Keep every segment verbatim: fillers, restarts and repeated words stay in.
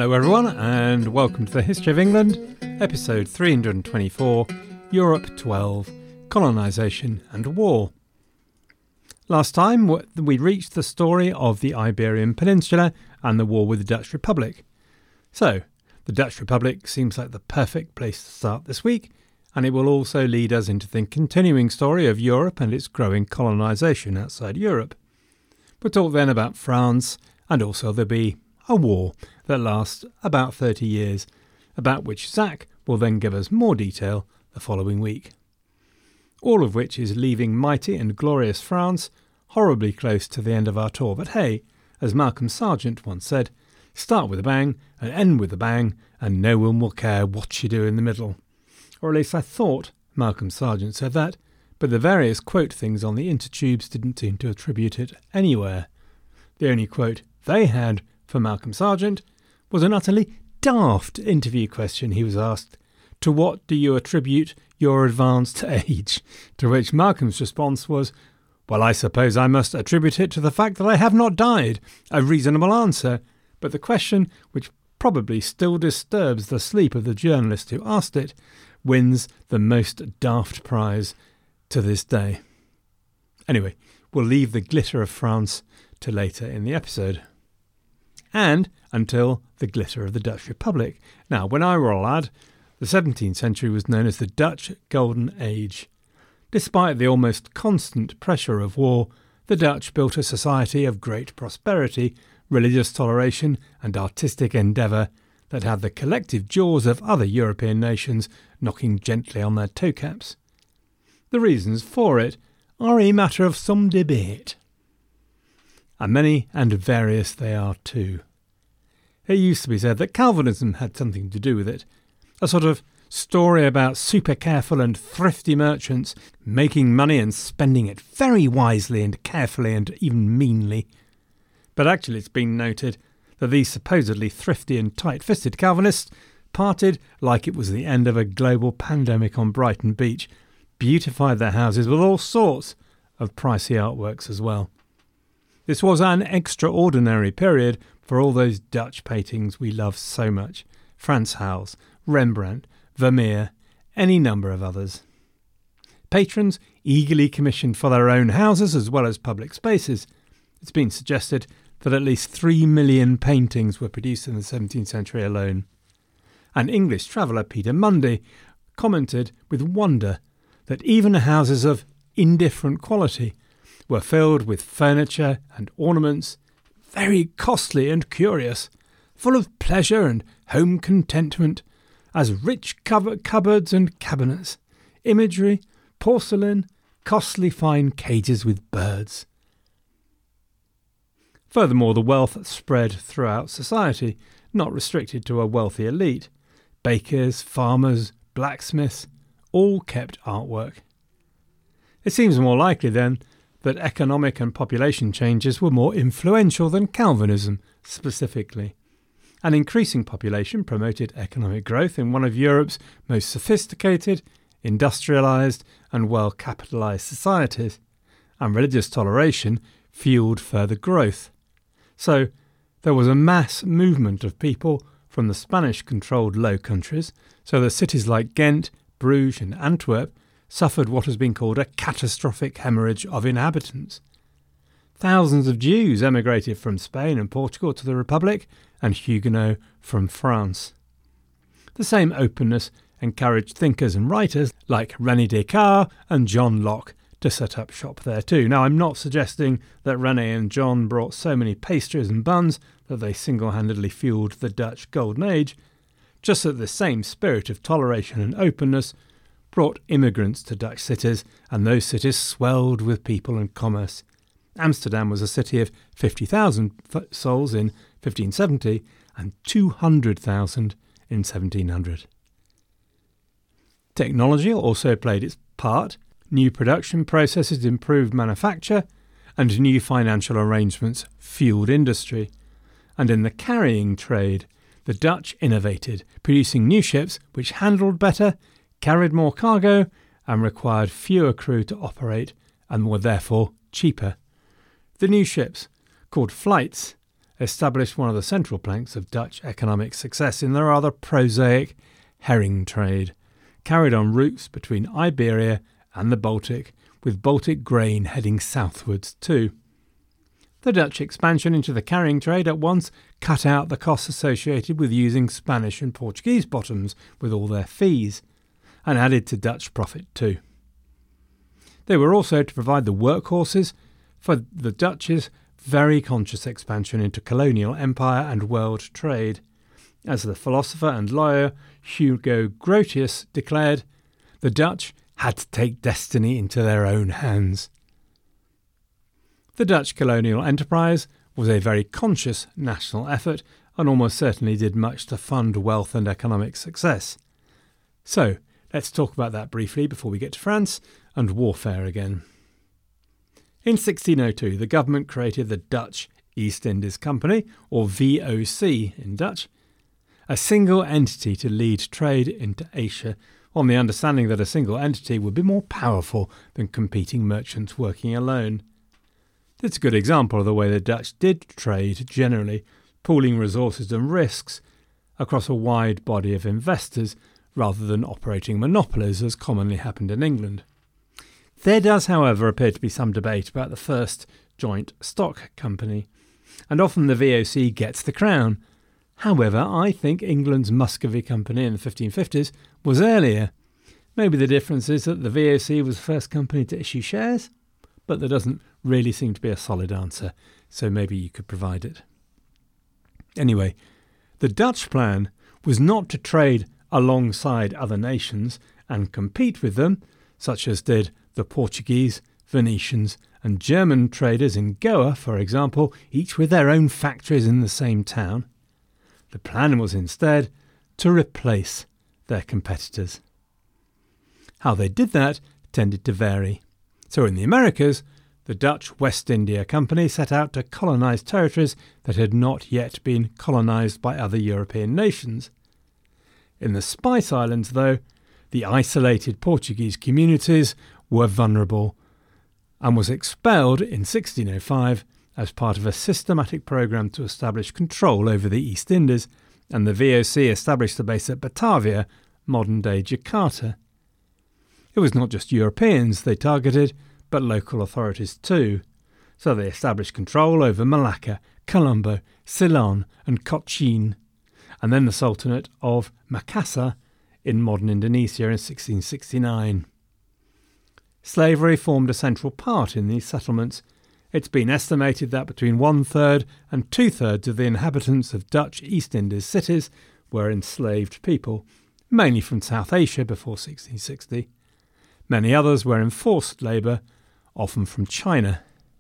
Hello everyone and welcome to the History of England, episode three hundred twenty-four, Europe twelve, Colonisation and War. Last time we reached the story of the Iberian Peninsula and the war with the Dutch Republic. So, the Dutch Republic seems like the perfect place to start this week, and it will also lead us into the continuing story of Europe and its growing colonisation outside Europe. We'll talk then about France, and also there'll be a war that lasts about thirty years, about which Zach will then give us more detail the following week. All of which is leaving mighty and glorious France horribly close to the end of our tour. But hey, as Malcolm Sargent once said, start with a bang and end with a bang, and no one will care what you do in the middle. Or at least I thought Malcolm Sargent said that, but the various quote things on the intertubes didn't seem to attribute it anywhere. The only quote they had for Malcolm Sargent was an utterly daft interview question he was asked: to what do you attribute your advanced age? To which Malcolm's response was, well, I suppose I must attribute it to the fact that I have not died. A reasonable answer, but the question, which probably still disturbs the sleep of the journalist who asked it, wins the most daft prize to this day. Anyway, we'll leave the glitter of France to later in the episode. And until the glitter of the Dutch Republic. Now, when I were a lad, the seventeenth century was known as the Dutch Golden Age. Despite the almost constant pressure of war, the Dutch built a society of great prosperity, religious toleration and artistic endeavour that had the collective jaws of other European nations knocking gently on their toe caps. The reasons for it are a matter of some debate. And many and various they are too. It used to be said that Calvinism had something to do with it, a sort of story about super careful and thrifty merchants making money and spending it very wisely and carefully and even meanly. But actually it's been noted that these supposedly thrifty and tight-fisted Calvinists parted like it was the end of a global pandemic on Brighton Beach, beautified their houses with all sorts of pricey artworks as well. This was an extraordinary period for all those Dutch paintings we love so much: Frans Hals, Rembrandt, Vermeer, any number of others. Patrons eagerly commissioned for their own houses as well as public spaces. It's been suggested that at least three million paintings were produced in the seventeenth century alone. An English traveller, Peter Mundy, commented with wonder that even houses of indifferent quality were filled with furniture and ornaments, very costly and curious, full of pleasure and home contentment, as rich cover- cupboards and cabinets, imagery, porcelain, costly fine cages with birds. Furthermore, the wealth spread throughout society, not restricted to a wealthy elite. Bakers, farmers, blacksmiths, all kept artwork. It seems more likely, then, that economic and population changes were more influential than Calvinism specifically. An increasing population promoted economic growth in one of Europe's most sophisticated, industrialised and well-capitalised societies, and religious toleration fuelled further growth. So there was a mass movement of people from the Spanish-controlled Low Countries, so that cities like Ghent, Bruges and Antwerp suffered what has been called a catastrophic hemorrhage of inhabitants. Thousands of Jews emigrated from Spain and Portugal to the Republic, and Huguenots from France. The same openness encouraged thinkers and writers like René Descartes and John Locke to set up shop there too. Now, I'm not suggesting that René and John brought so many pastries and buns that they single-handedly fueled the Dutch Golden Age, just that the same spirit of toleration and openness brought immigrants to Dutch cities, and those cities swelled with people and commerce. Amsterdam was a city of fifty thousand souls in fifteen seventy and two hundred thousand in seventeen hundred. Technology also played its part. New production processes improved manufacture, and new financial arrangements fueled industry. And in the carrying trade, the Dutch innovated, producing new ships which handled better, carried more cargo, and required fewer crew to operate, and were therefore cheaper. The new ships, called flights, established one of the central planks of Dutch economic success in the rather prosaic herring trade, carried on routes between Iberia and the Baltic, with Baltic grain heading southwards too. The Dutch expansion into the carrying trade at once cut out the costs associated with using Spanish and Portuguese bottoms with all their fees, and added to Dutch profit too. They were also to provide the workhorses for the Dutch's very conscious expansion into colonial empire and world trade. As the philosopher and lawyer Hugo Grotius declared, the Dutch had to take destiny into their own hands. The Dutch colonial enterprise was a very conscious national effort and almost certainly did much to fund wealth and economic success. So, let's talk about that briefly before we get to France and warfare again. In sixteen oh two, the government created the Dutch East Indies Company, or V O C in Dutch, a single entity to lead trade into Asia, on the understanding that a single entity would be more powerful than competing merchants working alone. It's a good example of the way the Dutch did trade generally, pooling resources and risks across a wide body of investors rather than operating monopolies as commonly happened in England. There does, however, appear to be some debate about the first joint stock company, and often the V O C gets the crown. However, I think England's Muscovy Company in the fifteen fifties was earlier. Maybe the difference is that the V O C was the first company to issue shares, but there doesn't really seem to be a solid answer, so maybe you could provide it. Anyway, the Dutch plan was not to trade alongside other nations and compete with them, such as did the Portuguese, Venetians and German traders in Goa, for example, each with their own factories in the same town. The plan was instead to replace their competitors. How they did that tended to vary. So in the Americas, the Dutch West India Company set out to colonise territories that had not yet been colonised by other European nations. In the Spice Islands, though, the isolated Portuguese communities were vulnerable and was expelled in sixteen oh five as part of a systematic programme to establish control over the East Indies, and the V O C established a base at Batavia, modern-day Jakarta. It was not just Europeans they targeted, but local authorities too, so they established control over Malacca, Colombo, Ceylon and Cochin, and then the Sultanate of Makassar in modern Indonesia in sixteen sixty-nine. Slavery formed a central part in these settlements. It's been estimated that between one-third and two-thirds of the inhabitants of Dutch East Indies cities were enslaved people, mainly from South Asia before sixteen sixty. Many others were enforced labour, often from China.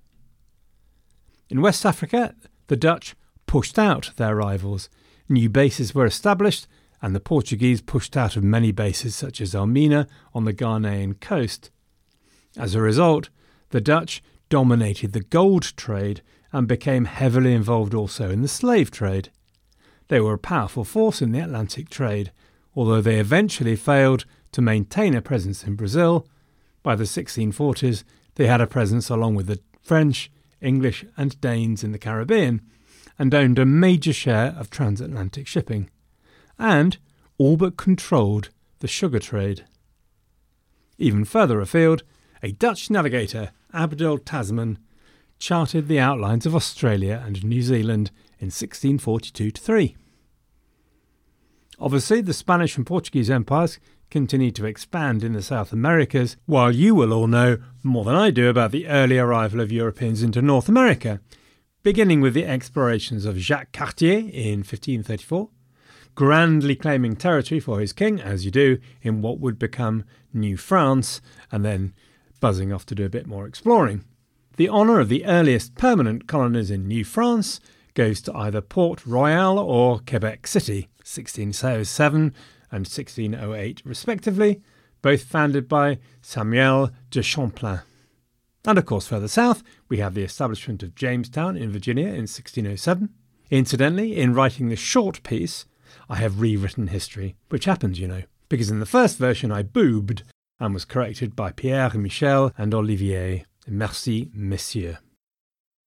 In West Africa, the Dutch pushed out their rivals. New bases were established, and the Portuguese pushed out of many bases such as Elmina on the Ghanaian coast. As a result, the Dutch dominated the gold trade and became heavily involved also in the slave trade. They were a powerful force in the Atlantic trade, although they eventually failed to maintain a presence in Brazil. By the sixteen forties, they had a presence along with the French, English and Danes in the Caribbean, and owned a major share of transatlantic shipping, and all but controlled the sugar trade. Even further afield, a Dutch navigator, Abdel Tasman, charted the outlines of Australia and New Zealand in sixteen forty-two to three. Obviously, the Spanish and Portuguese empires continued to expand in the South Americas, while you will all know more than I do about the early arrival of Europeans into North America, beginning with the explorations of Jacques Cartier in fifteen thirty-four, grandly claiming territory for his king, as you do, in what would become New France, and then buzzing off to do a bit more exploring. The honour of the earliest permanent colonies in New France goes to either Port Royal or Quebec City, sixteen oh seven and sixteen oh eight respectively, both founded by Samuel de Champlain. And of course further south we have the establishment of Jamestown in Virginia in sixteen oh seven. Incidentally, in writing this short piece, I have rewritten history, which happens, you know, because in the first version I boobed and was corrected by Pierre, Michel and Olivier. Merci, messieurs.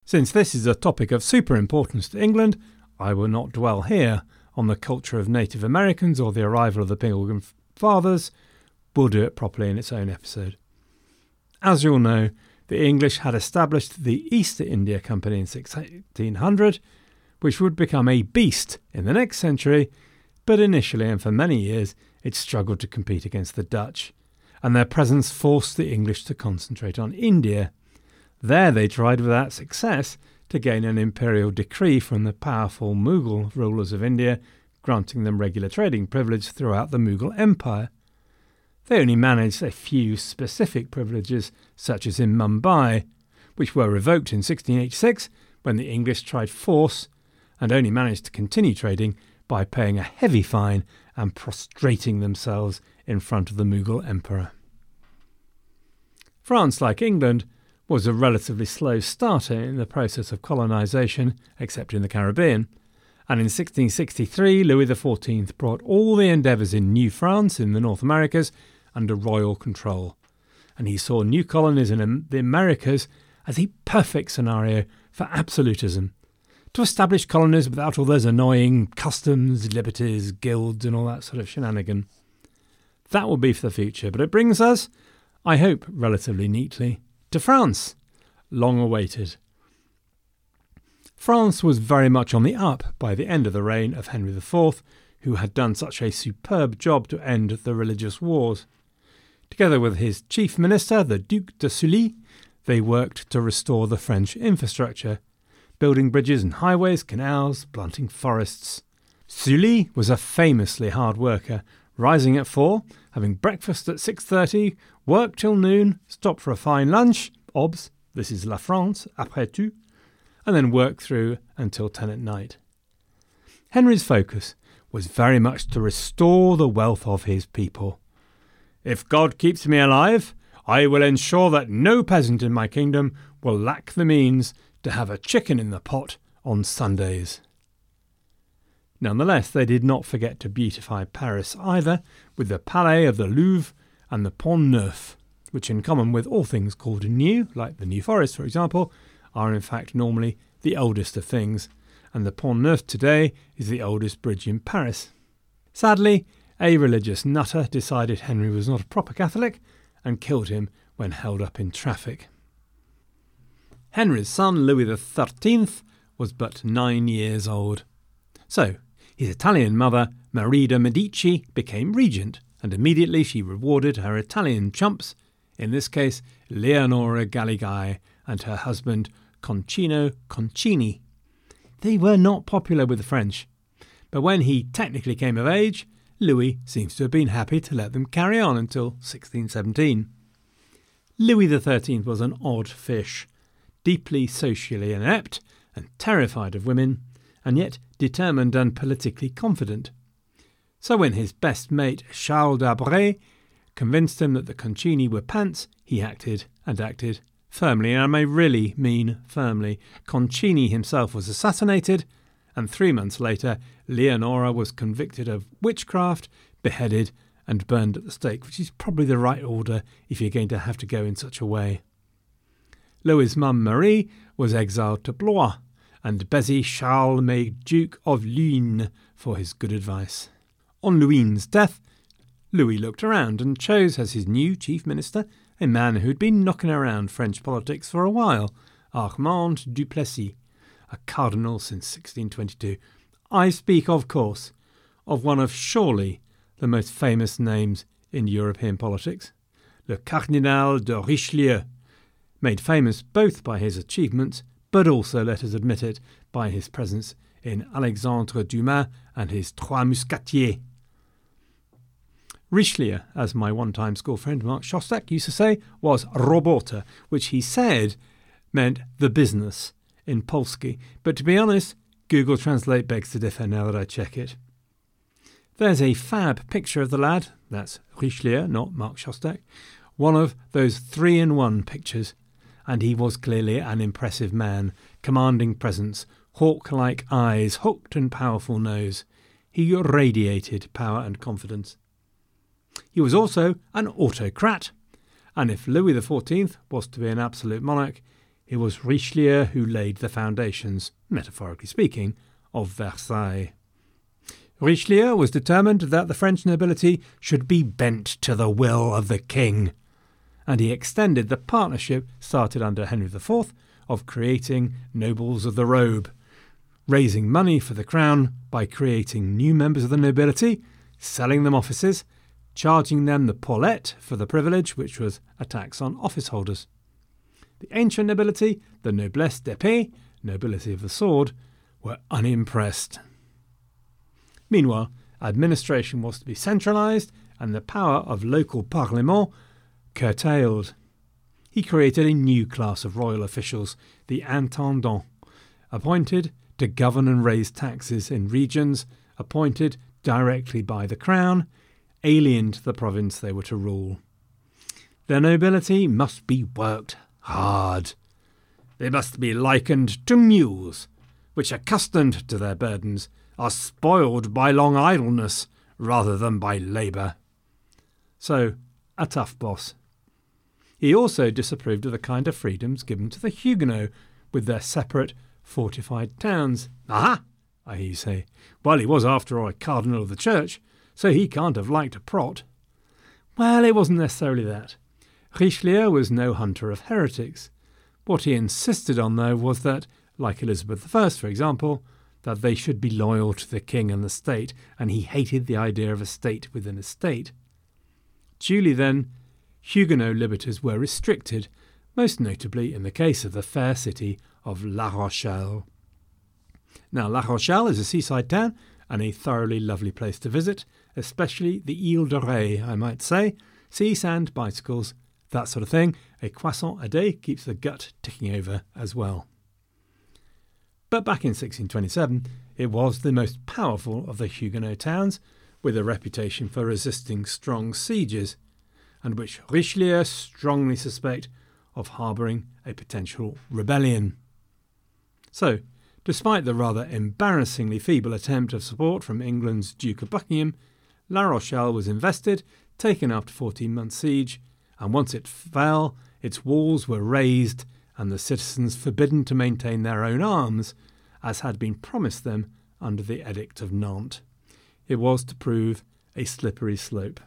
Since this is a topic of super importance to England, I will not dwell here on the culture of Native Americans or the arrival of the Pilgrim Fathers. We'll do it properly in its own episode. As you'll know, the English had established the East India Company in sixteen hundred, which would become a beast in the next century, but initially and for many years it struggled to compete against the Dutch, and their presence forced the English to concentrate on India. There they tried without success to gain an imperial decree from the powerful Mughal rulers of India, granting them regular trading privilege throughout the Mughal Empire. They only managed a few specific privileges, such as in Mumbai, which were revoked in sixteen eighty-six when the English tried force, and only managed to continue trading by paying a heavy fine and prostrating themselves in front of the Mughal emperor. France, like England, was a relatively slow starter in the process of colonisation, except in the Caribbean, and in sixteen sixty-three Louis the fourteenth brought all the endeavours in New France in the North Americas under royal control, and he saw new colonies in the Americas as a perfect scenario for absolutism, to establish colonies without all those annoying customs, liberties, guilds and all that sort of shenanigan. That will be for the future, but it brings us, I hope relatively neatly, to France, long awaited. France was very much on the up by the end of the reign of Henry the Fourth, who had done such a superb job to end the religious wars. Together with his chief minister, the Duc de Sully, they worked to restore the French infrastructure, building bridges and highways, canals, planting forests. Sully was a famously hard worker, rising at four, having breakfast at six thirty, work till noon, stop for a fine lunch, obs, this is La France, après tout, and then work through until ten at night. Henry's focus was very much to restore the wealth of his people. If God keeps me alive, I will ensure that no peasant in my kingdom will lack the means to have a chicken in the pot on Sundays. Nonetheless, they did not forget to beautify Paris either, with the Palais of the Louvre and the Pont Neuf, which in common with all things called new, like the New Forest for example, are in fact normally the oldest of things, and the Pont Neuf today is the oldest bridge in Paris. Sadly, a religious nutter decided Henry was not a proper Catholic and killed him when held up in traffic. Henry's son Louis the thirteenth was but nine years old. So, his Italian mother, Marie de Medici, became regent, and immediately she rewarded her Italian chumps, in this case Leonora Galigai and her husband Concino Concini. They were not popular with the French, but when he technically came of age, Louis seems to have been happy to let them carry on until sixteen seventeen. Louis the thirteenth was an odd fish, deeply socially inept and terrified of women, and yet determined and politically confident. So when his best mate Charles d'Albret convinced him that the Concini were pants, he acted and acted firmly, and I may really mean firmly. Concini himself was assassinated, and three months later Leonora was convicted of witchcraft, beheaded and burned at the stake, which is probably the right order if you're going to have to go in such a way. Louis's mum Marie was exiled to Blois, and Bézy Charles made Duke of Luynes for his good advice. On Luynes' death, Louis looked around and chose as his new chief minister a man who'd been knocking around French politics for a while, Armand Duplessis, a cardinal since sixteen twenty-two. I speak, of course, of one of surely the most famous names in European politics, le Cardinal de Richelieu, made famous both by his achievements, but also, let us admit it, by his presence in Alexandre Dumas and his Trois Mousquetiers. Richelieu, as my one-time school friend Mark Shostak used to say, was robota, which he said meant the business in Polski. But to be honest, Google Translate begs to differ now that I check it. There's a fab picture of the lad, that's Richelieu, not Mark Shostak, one of those three-in-one pictures, and he was clearly an impressive man, commanding presence, hawk-like eyes, hooked and powerful nose. He radiated power and confidence. He was also an autocrat, and if Louis the fourteenth was to be an absolute monarch, it was Richelieu who laid the foundations, metaphorically speaking, of Versailles. Richelieu was determined that the French nobility should be bent to the will of the king, and he extended the partnership started under Henry the Fourth of creating nobles of the robe, raising money for the crown by creating new members of the nobility, selling them offices, charging them the paulette for the privilege, which was a tax on office holders. The ancient nobility, the noblesse d'épée, nobility of the sword, were unimpressed. Meanwhile, administration was to be centralised and the power of local parlement curtailed. He created a new class of royal officials, the intendants, appointed to govern and raise taxes in regions appointed directly by the crown, alien to the province they were to rule. The nobility must be worked hard. They must be likened to mules, which, accustomed to their burdens, are spoiled by long idleness rather than by labour. So, a tough boss. He also disapproved of the kind of freedoms given to the Huguenots with their separate fortified towns. Aha! I hear you say. Well, he was after all a cardinal of the church, so he can't have liked a prot. Well, it wasn't necessarily that. Richelieu was no hunter of heretics. What he insisted on, though, was that, like Elizabeth the First, for example, that they should be loyal to the king and the state, and he hated the idea of a state within a state. Duly then, Huguenot liberties were restricted, most notably in the case of the fair city of La Rochelle. Now, La Rochelle is a seaside town and a thoroughly lovely place to visit, especially the Ile de Ré, I might say. Sea, sand, bicycles, that sort of thing. A croissant a day keeps the gut ticking over as well. But back in sixteen twenty-seven, it was the most powerful of the Huguenot towns, with a reputation for resisting strong sieges, and which Richelieu strongly suspect of harbouring a potential rebellion. So, despite the rather embarrassingly feeble attempt of support from England's Duke of Buckingham, La Rochelle was invested, taken after fourteen months' siege, and once it fell, its walls were razed and the citizens forbidden to maintain their own arms, as had been promised them under the Edict of Nantes. It was to prove a slippery slope.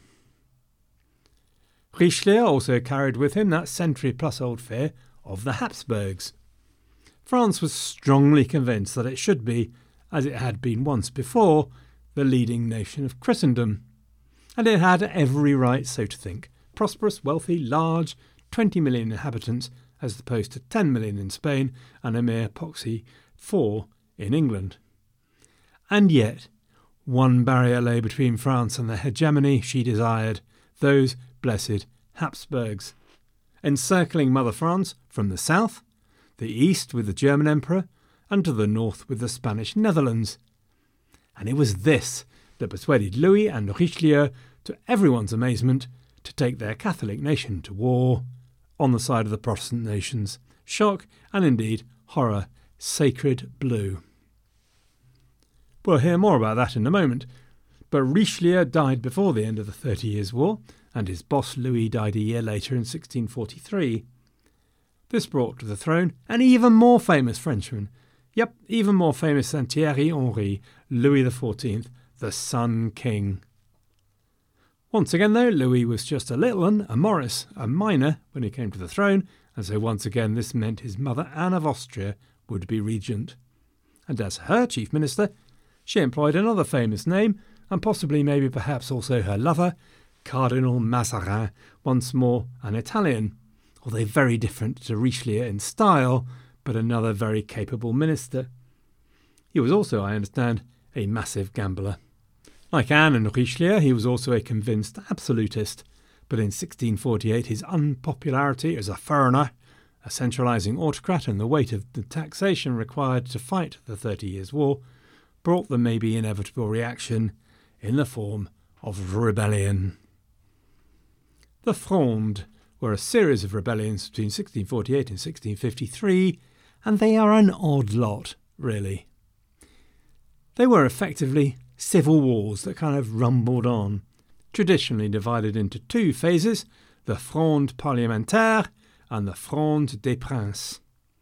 Richelieu also carried with him that century-plus-old fear of the Habsburgs. France was strongly convinced that it should be, as it had been once before, the leading nation of Christendom. And it had every right so to think. Prosperous, wealthy, large, twenty million inhabitants, as opposed to ten million in Spain and a mere poxy four in England. And yet, one barrier lay between France and the hegemony she desired, those blessed Habsburgs, encircling Mother France from the south, the east with the German Emperor, and to the north with the Spanish Netherlands. And it was this that persuaded Louis and Richelieu, to everyone's amazement, to take their Catholic nation to war on the side of the Protestant nations. Shock, and indeed horror, sacred blue. We'll hear more about that in a moment, but Richelieu died before the end of the Thirty Years' War, and his boss Louis died a year later in sixteen forty-three. This brought to the throne an even more famous Frenchman, yep, even more famous than Thierry Henry, Louis the Fourteenth, the Sun King. Once again, though, Louis was just a little one, a Maurice, a minor, when he came to the throne, and so once again this meant his mother Anne of Austria would be regent. And as her chief minister, she employed another famous name, and possibly maybe perhaps also her lover, Cardinal Mazarin, once more an Italian, although very different to Richelieu in style, but another very capable minister. He was also, I understand, a massive gambler. Like Anne and Richelieu, he was also a convinced absolutist, but in sixteen forty-eight his unpopularity as a foreigner, a centralising autocrat, and the weight of the taxation required to fight the Thirty Years' War brought the maybe inevitable reaction in the form of rebellion. The Fronde were a series of rebellions between sixteen forty-eight and sixteen fifty-three, and they are an odd lot, really. They were effectively civil wars that kind of rumbled on, traditionally divided into two phases, the Fronde parlementaire and the Fronde des Princes.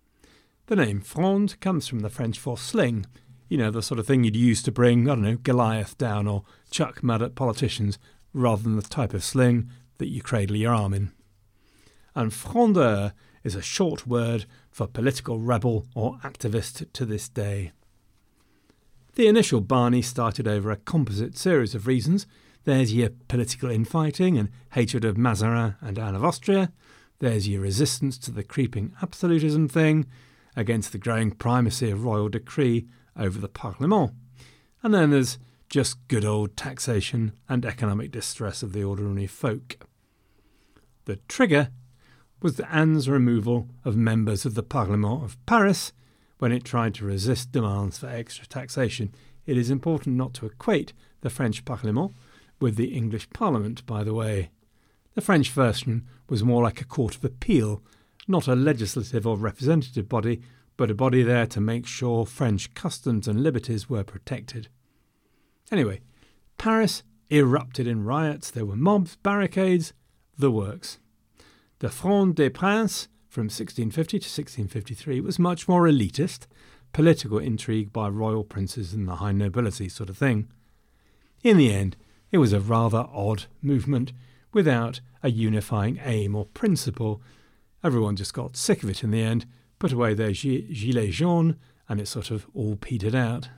The name Fronde comes from the French for sling, you know, the sort of thing you'd use to bring, I don't know, Goliath down or chuck mud at politicians, rather than the type of sling that you cradle your arm in. And frondeur is a short word for political rebel or activist to this day. The initial Barney started over a composite series of reasons. There's your political infighting and hatred of Mazarin and Anne of Austria. There's your resistance to the creeping absolutism thing against the growing primacy of royal decree over the Parlement. And then there's just good old taxation and economic distress of the ordinary folk. The trigger was Anne's removal of members of the Parlement of Paris when it tried to resist demands for extra taxation. It is important not to equate the French Parlement with the English Parliament, by the way. The French version was more like a court of appeal, not a legislative or representative body, but a body there to make sure French customs and liberties were protected. Anyway, Paris erupted in riots. There were mobs, barricades, the works. The Fronde des Princes from sixteen fifty to sixteen fifty-three was much more elitist, political intrigue by royal princes and the high nobility sort of thing. In the end, it was a rather odd movement without a unifying aim or principle. Everyone just got sick of it in the end, put away their gilets jaunes, and it sort of all petered out.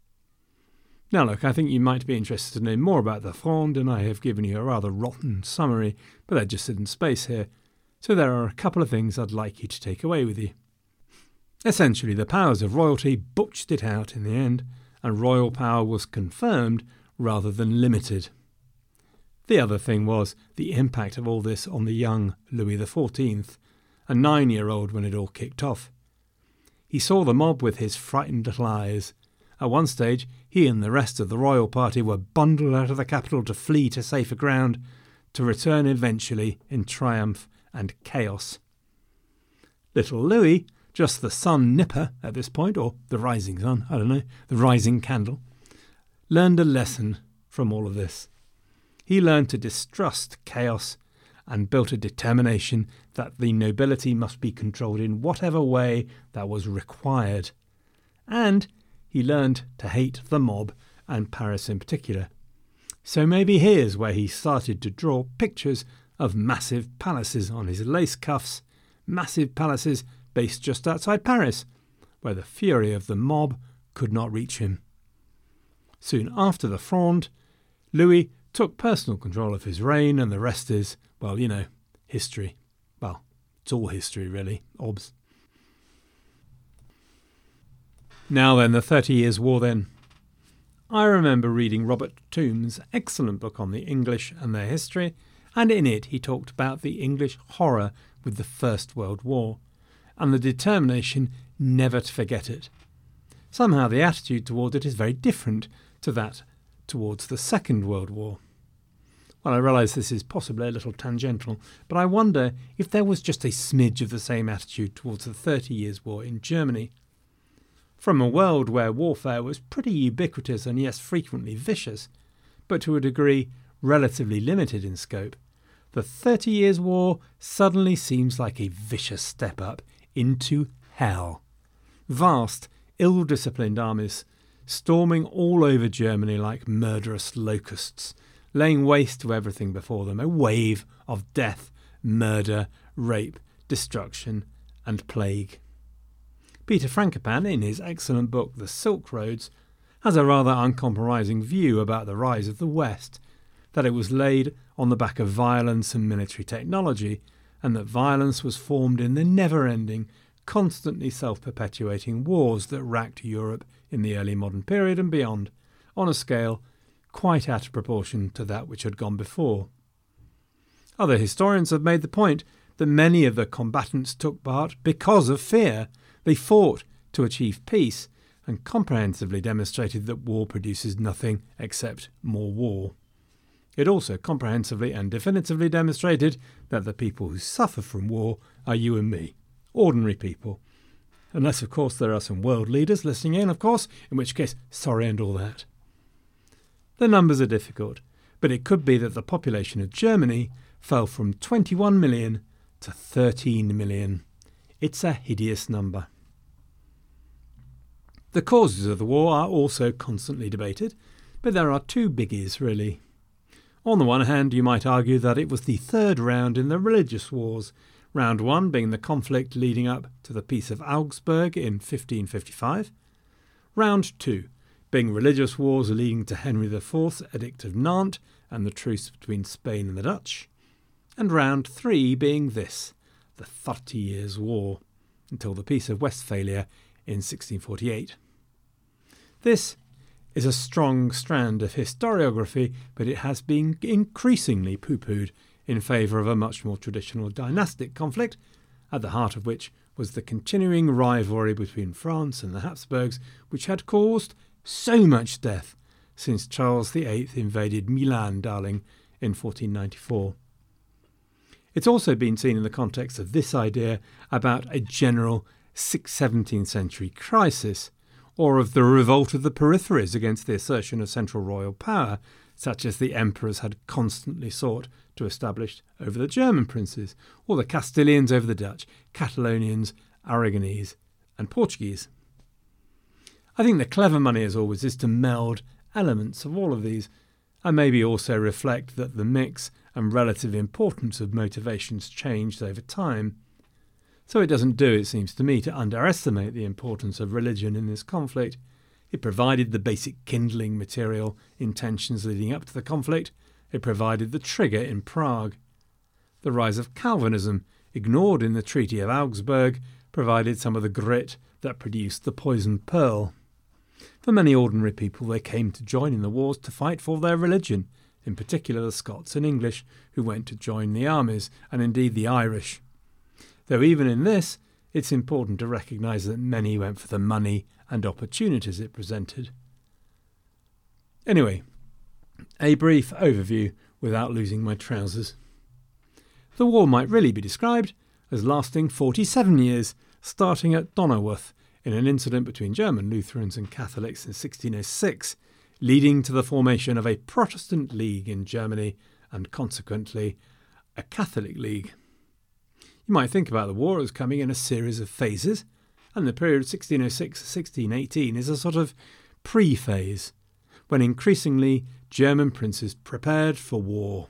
Now look, I think you might be interested to know more about the Fronde, and I have given you a rather rotten summary, but they're just in space here. So there are a couple of things I'd like you to take away with you. Essentially, the powers of royalty butched it out in the end, and royal power was confirmed rather than limited. The other thing was the impact of all this on the young Louis the fourteenth, a nine-year-old when it all kicked off. He saw the mob with his frightened little eyes. At one stage, he and the rest of the royal party were bundled out of the capital to flee to safer ground, to return eventually in triumph and chaos. Little Louis, just the sun nipper at this point, or the rising sun, I don't know, the rising candle, learned a lesson from all of this. He learned to distrust chaos and built a determination that the nobility must be controlled in whatever way that was required. And he learned to hate the mob, and Paris in particular. So maybe here's where he started to draw pictures of massive palaces on his lace cuffs, massive palaces based just outside Paris, where the fury of the mob could not reach him. Soon after the Fronde, Louis took personal control of his reign, and the rest is, well, you know, history. Well, it's all history, really, obs. Now then, the Thirty Years' War then. I remember reading Robert Toombs' excellent book on the English and their history, and in it he talked about the English horror with the First World War, and the determination never to forget it. Somehow the attitude towards it is very different to that towards the Second World War. Well, I realise this is possibly a little tangential, but I wonder if there was just a smidge of the same attitude towards the Thirty Years' War in Germany. From a world where warfare was pretty ubiquitous and yes, frequently vicious, but to a degree relatively limited in scope, the Thirty Years' War suddenly seems like a vicious step up into hell. Vast, ill-disciplined armies storming all over Germany like murderous locusts, laying waste to everything before them, a wave of death, murder, rape, destruction, and plague. Peter Frankopan, in his excellent book The Silk Roads, has a rather uncompromising view about the rise of the West, that it was laid on the back of violence and military technology, and that violence was formed in the never-ending, constantly self-perpetuating wars that racked Europe in the early modern period and beyond, on a scale quite out of proportion to that which had gone before. Other historians have made the point that many of the combatants took part because of fear. They fought to achieve peace and comprehensively demonstrated that war produces nothing except more war. It also comprehensively and definitively demonstrated that the people who suffer from war are you and me, ordinary people. Unless, of course, there are some world leaders listening in, of course, in which case, sorry and all that. The numbers are difficult, but it could be that the population of Germany fell from twenty-one million to thirteen million. It's a hideous number. The causes of the war are also constantly debated, but there are two biggies really. On the one hand, you might argue that it was the third round in the religious wars, round one being the conflict leading up to the Peace of Augsburg in fifteen fifty-five, round two being religious wars leading to Henry the Fourth's Edict of Nantes and the truce between Spain and the Dutch, and round three being this, the Thirty Years' War, until the Peace of Westphalia in sixteen forty-eight. This is a strong strand of historiography, but it has been increasingly pooh-poohed in favour of a much more traditional dynastic conflict, at the heart of which was the continuing rivalry between France and the Habsburgs, which had caused so much death since Charles the Eighth invaded Milan, darling, in fourteen ninety-four. It's also been seen in the context of this idea about a general seventeenth century crisis, or of the revolt of the peripheries against the assertion of central royal power, such as the emperors had constantly sought to establish over the German princes, or the Castilians over the Dutch, Catalonians, Aragonese, and Portuguese. I think the clever money, as always, is to meld elements of all of these, and maybe also reflect that the mix and relative importance of motivations changed over time. So it doesn't do, it seems to me, to underestimate the importance of religion in this conflict. It provided the basic kindling material in tensions leading up to the conflict. It provided the trigger in Prague. The rise of Calvinism, ignored in the Treaty of Augsburg, provided some of the grit that produced the poisoned pearl. For many ordinary people, they came to join in the wars to fight for their religion, in particular the Scots and English, who went to join the armies, and indeed the Irish. Though even in this, it's important to recognise that many went for the money and opportunities it presented. Anyway, a brief overview without losing my trousers. The war might really be described as lasting forty-seven years, starting at Donauworth in an incident between German Lutherans and Catholics in sixteen oh six, leading to the formation of a Protestant League in Germany and consequently a Catholic League. You might think about the war as coming in a series of phases, and the period sixteen oh six to sixteen eighteen is a sort of pre-phase, when increasingly German princes prepared for war.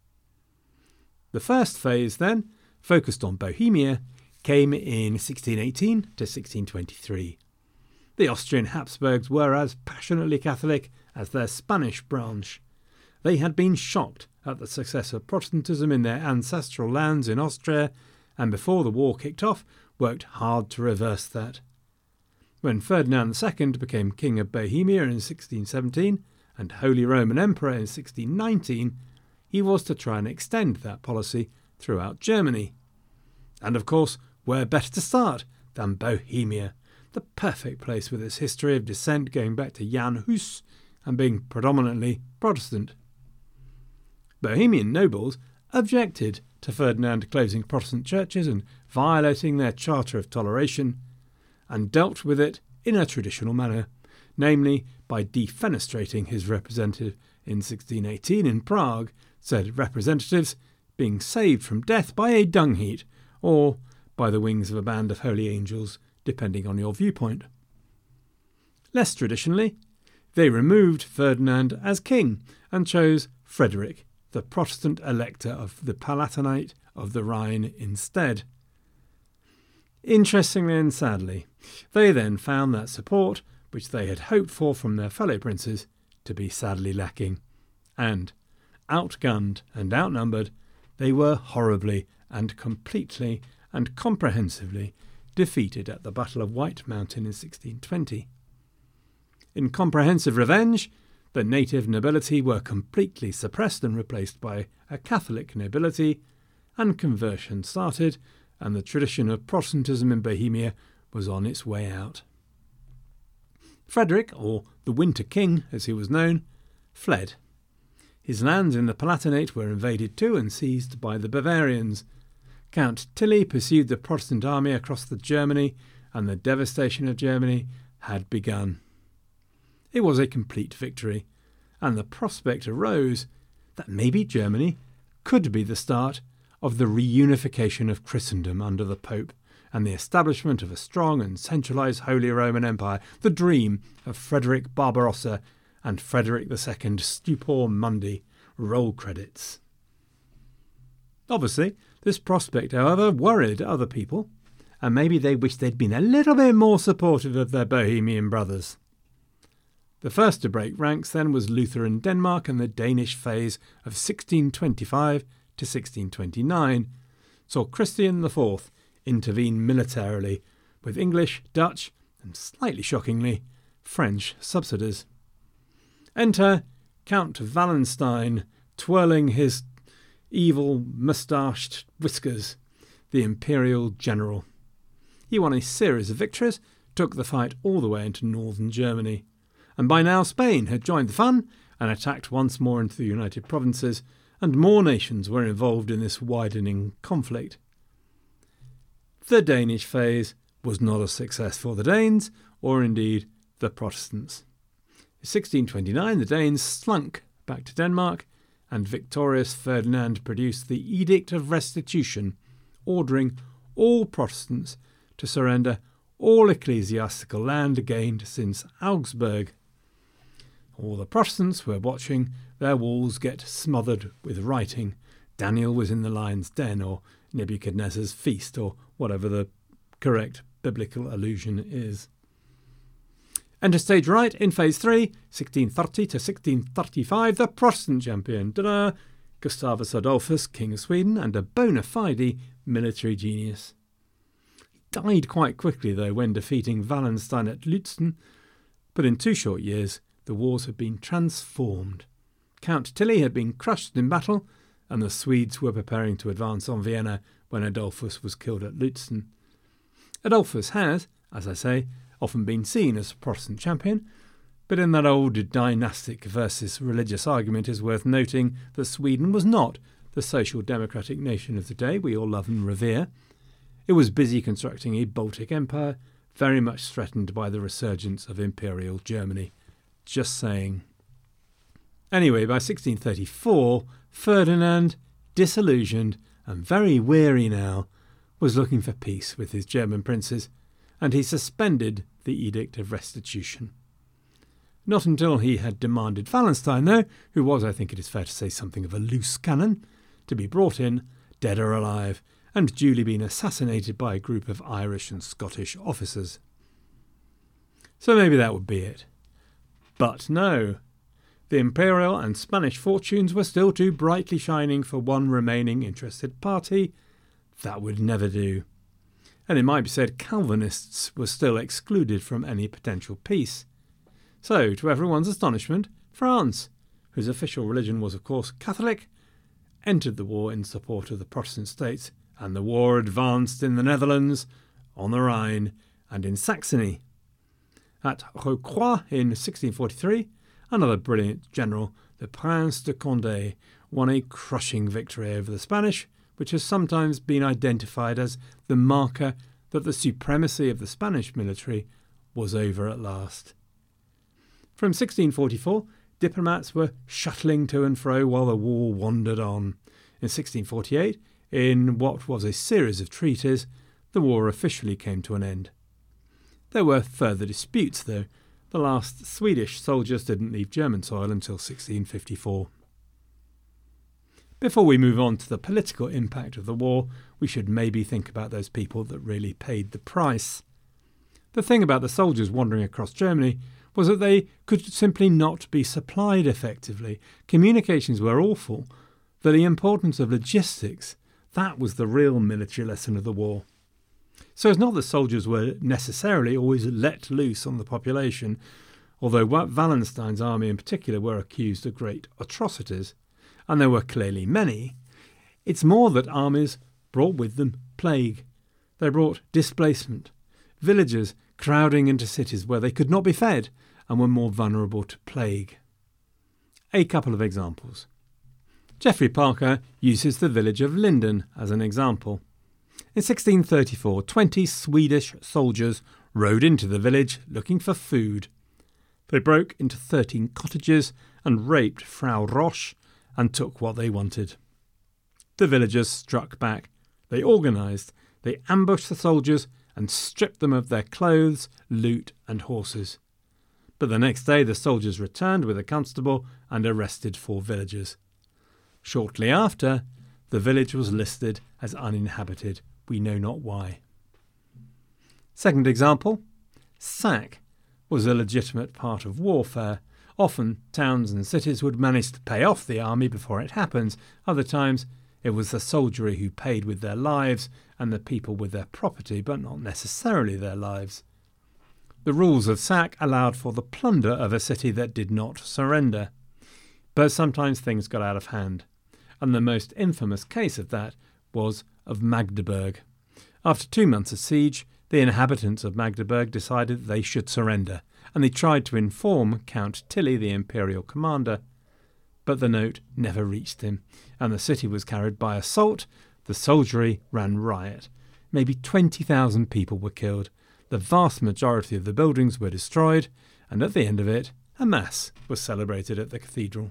The first phase, then, focused on Bohemia, came in sixteen eighteen to sixteen twenty-three. The Austrian Habsburgs were as passionately Catholic as their Spanish branch. They had been shocked at the success of Protestantism in their ancestral lands in Austria, and before the war kicked off, worked hard to reverse that. When Ferdinand the Second became King of Bohemia in sixteen seventeen and Holy Roman Emperor in sixteen nineteen, he was to try and extend that policy throughout Germany. And of course, where better to start than Bohemia, the perfect place with its history of descent going back to Jan Hus and being predominantly Protestant. Bohemian nobles objected to Ferdinand closing Protestant churches and violating their Charter of Toleration, and dealt with it in a traditional manner, namely by defenestrating his representative in sixteen eighteen in Prague, said representatives being saved from death by a dung heap or by the wings of a band of holy angels, depending on your viewpoint. Less traditionally, they removed Ferdinand as king and chose Frederick, the Protestant elector of the Palatinate of the Rhine, instead. Interestingly and sadly, they then found that support, which they had hoped for from their fellow princes, to be sadly lacking, and, outgunned and outnumbered, they were horribly and completely and comprehensively defeated at the Battle of White Mountain in sixteen twenty. In comprehensive revenge, the native nobility were completely suppressed and replaced by a Catholic nobility, and conversion started, and the tradition of Protestantism in Bohemia was on its way out. Frederick, or the Winter King as he was known, fled. His lands in the Palatinate were invaded too and seized by the Bavarians. Count Tilly pursued the Protestant army across the Germany, and the devastation of Germany had begun. It was a complete victory, and the prospect arose that maybe Germany could be the start of the reunification of Christendom under the Pope and the establishment of a strong and centralised Holy Roman Empire, the dream of Frederick Barbarossa and Frederick the Second Stupor Mundi. Roll credits. Obviously, this prospect, however, worried other people, and maybe they wished they'd been a little bit more supportive of their Bohemian brothers. The first to break ranks then was Luther in Denmark, and the Danish phase of sixteen twenty-five to sixteen twenty-nine saw Christian the Fourth intervene militarily with English, Dutch, and slightly shockingly, French subsidies. Enter Count Wallenstein, twirling his evil moustached whiskers, the imperial general. He won a series of victories, took the fight all the way into northern Germany, and by now Spain had joined the fun and attacked once more into the United Provinces, and more nations were involved in this widening conflict. The Danish phase was not a success for the Danes, or indeed the Protestants. In sixteen twenty-nine, the Danes slunk back to Denmark, and victorious Ferdinand produced the Edict of Restitution, ordering all Protestants to surrender all ecclesiastical land gained since Augsburg. All the Protestants were watching their walls get smothered with writing. Daniel was in the lion's den, or Nebuchadnezzar's feast, or whatever the correct biblical allusion is. Enter stage right in phase three, sixteen thirty to sixteen thirty-five, the Protestant champion, da-da, Gustavus Adolphus, King of Sweden, and a bona fide military genius. He died quite quickly, though, when defeating Wallenstein at Lützen, but in two short years the wars had been transformed. Count Tilly had been crushed in battle, and the Swedes were preparing to advance on Vienna when Adolphus was killed at Lützen. Adolphus has, as I say, often been seen as a Protestant champion, but in that old dynastic versus religious argument is worth noting that Sweden was not the social democratic nation of the day we all love and revere. It was busy constructing a Baltic empire, very much threatened by the resurgence of Imperial Germany. Just saying. Anyway, by sixteen thirty-four, Ferdinand, disillusioned and very weary now, was looking for peace with his German princes, and he suspended the Edict of Restitution. Not until he had demanded Wallenstein, though, who was, I think it is fair to say, something of a loose cannon, to be brought in, dead or alive, and duly been assassinated by a group of Irish and Scottish officers. So maybe that would be it. But no. The imperial and Spanish fortunes were still too brightly shining for one remaining interested party. That would never do. And it might be said Calvinists were still excluded from any potential peace. So, to everyone's astonishment, France, whose official religion was of course Catholic, entered the war in support of the Protestant states, and the war advanced in the Netherlands, on the Rhine, and in Saxony. At Rocroi in sixteen forty-three, another brilliant general, the Prince de Condé, won a crushing victory over the Spanish, which has sometimes been identified as the marker that the supremacy of the Spanish military was over at last. From sixteen forty-four, diplomats were shuttling to and fro while the war wandered on. In sixteen forty-eight, in what was a series of treaties, the war officially came to an end. There were further disputes, though. The last Swedish soldiers didn't leave German soil until sixteen fifty-four. Before we move on to the political impact of the war, we should maybe think about those people that really paid the price. The thing about the soldiers wandering across Germany was that they could simply not be supplied effectively. Communications were awful. That the importance of logistics, that was the real military lesson of the war. So it's not that soldiers were necessarily always let loose on the population, although Wallenstein's army in particular were accused of great atrocities, and there were clearly many. It's more that armies brought with them plague. They brought displacement, villagers crowding into cities where they could not be fed and were more vulnerable to plague. A couple of examples. Geoffrey Parker uses the village of Linden as an example. In sixteen thirty-four, twenty Swedish soldiers rode into the village looking for food. They broke into thirteen cottages and raped Frau Roche and took what they wanted. The villagers struck back. They organised. They ambushed the soldiers and stripped them of their clothes, loot and horses. But the next day the soldiers returned with a constable and arrested four villagers. Shortly after, the village was listed as uninhabited. We know not why. Second example, sack was a legitimate part of warfare. Often towns and cities would manage to pay off the army before it happens. Other times it was the soldiery who paid with their lives and the people with their property, but not necessarily their lives. The rules of sack allowed for the plunder of a city that did not surrender. But sometimes things got out of hand, and the most infamous case of that was of Magdeburg. After two months of siege, the inhabitants of Magdeburg decided they should surrender, and they tried to inform Count Tilly, the imperial commander. But the note never reached him, and the city was carried by assault. The soldiery ran riot. Maybe twenty thousand people were killed. The vast majority of the buildings were destroyed, and at the end of it, a mass was celebrated at the cathedral.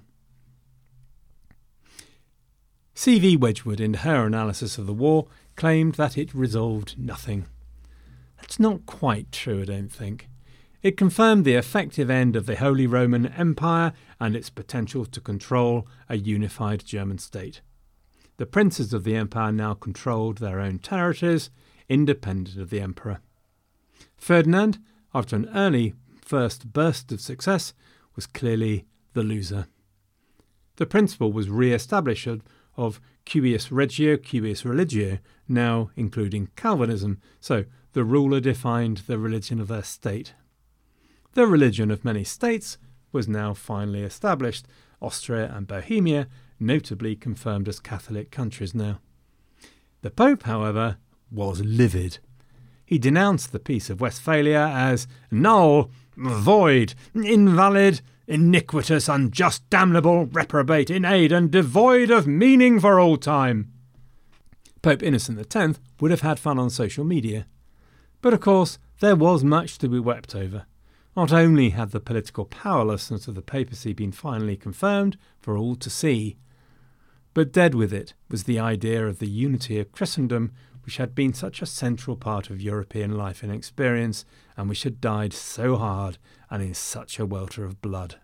C V Wedgwood, in her analysis of the war, claimed that it resolved nothing. That's not quite true, I don't think. It confirmed the effective end of the Holy Roman Empire and its potential to control a unified German state. The princes of the empire now controlled their own territories, independent of the emperor. Ferdinand, after an early first burst of success, was clearly the loser. The principle was re-established of cuius regio, cuius religio, now including Calvinism, so the ruler defined the religion of their state. The religion of many states was now finally established. Austria and Bohemia notably confirmed as Catholic countries now. The Pope, however, was livid. He denounced the Peace of Westphalia as null, void, invalid, iniquitous, unjust, damnable, reprobate, inade, and devoid of meaning for all time. Pope Innocent the tenth would have had fun on social media. But of course, there was much to be wept over. Not only had the political powerlessness of the papacy been finally confirmed for all to see, but dead with it was the idea of the unity of Christendom, which had been such a central part of European life and experience, and which had died so hard and in such a welter of blood.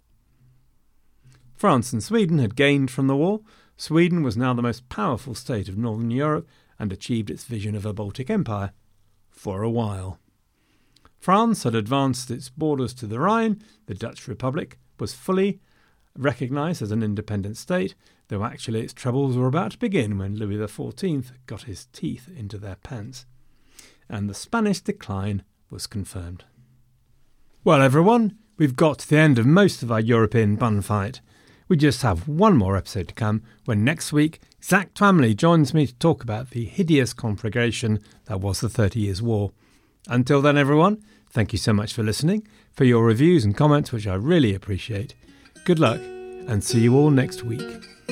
France and Sweden had gained from the war. Sweden was now the most powerful state of Northern Europe and achieved its vision of a Baltic Empire. For a while. France had advanced its borders to the Rhine. The Dutch Republic was fully recognised as an independent state, though actually its troubles were about to begin when Louis the fourteenth got his teeth into their pants. And the Spanish decline was confirmed. Well, everyone, we've got to the end of most of our European bun fight. We just have one more episode to come when next week Zach Twamley joins me to talk about the hideous conflagration that was the Thirty Years' War. Until then, everyone, thank you so much for listening, for your reviews and comments, which I really appreciate. Good luck, and see you all next week.